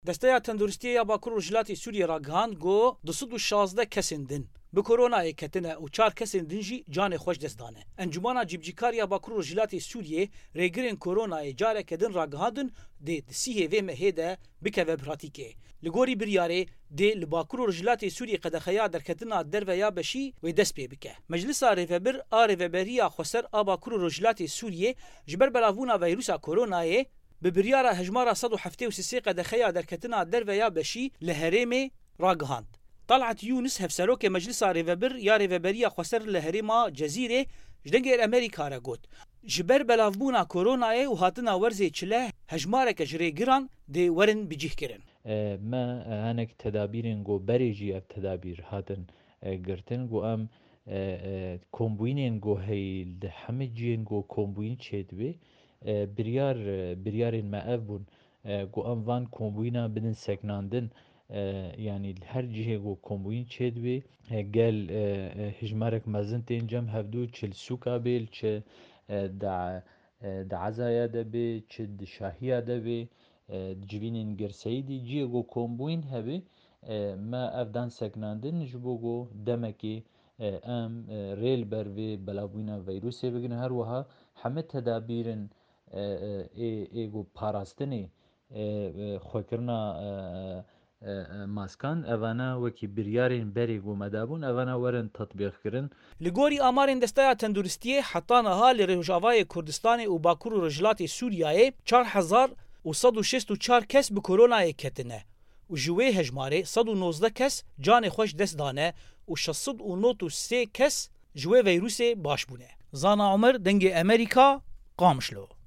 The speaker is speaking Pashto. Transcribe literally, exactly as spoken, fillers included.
دستەیە تەندروستیە یا باکوور ڕۆژهەڵاتی سووریە ڕاگەهاند گۆ دو سەد و شازدە کەسên din bi koronayê ketine û çar kesên din jî canê xweş dest dane. Encûmena Cîbcîkar ya Bakur Rojhilatê Sûriyê rêgirên koronayê careke din ragihandin dê di sîhê vê mehê de bikeve pratîkê. Li gorî biryarê dê li Bakur Rojhilatê Sûriyê qedexeya derketina derve ya beşî wê dest pê bike. Meclisa Rêvebir a Rêveberiya Xweser a Bakur Rojhilatê Sûriyê ji ber belavbûna vîrusa koronayê bi biryara hejmara sed û heftê û sîsê qedexeya derketina derve ya beşî li Herêmê ragihand. طلعت یونس هفسروک مجلس ریوبر یا ریوبریا خسر لهریما جزیره جدنگیر امریکا را گوت جبر بلاوبونا کورونای و هاتنا ورزی چله هجمارک جریگران دی ورن بجیه کرن ما هنک تدابیرن گو بریجی اف تدابیر هاتن گرتن گو ام کومبوینن گو هیل همه جین گو کومبوین چیدوی بریار بریارن ما افبون گو ام وان کومبوینا بدن سکناندن yani her cihe go kombuyin çedvi gel hijmarek mazın tenjam havdu çil sukabil çe da da azaya da be çe şahiya da be civinin gerseydi cihe go kombuyin hebi ma evdan seknandin jibo go demeki am rel bervi belavina virüse begin her waha hamet tedabirin e go parastini xwekirna ماسکان اونا وکی بریارین بری گومدابون اونا ورن تطبیق کرن لگوری آمارین دستای تندرستیه حتانها لرجاوای کردستان و باکور رجلات سوریای چهار هزار و صد و شصت و چهار کس به کرونا کتنه و جوی هجماره صد و نوزده کس جان خوش دست دانه و شصت و نوت و سه کس جوی ویروس باش بونه. زانا عمر دنگ امریکا قامشلو.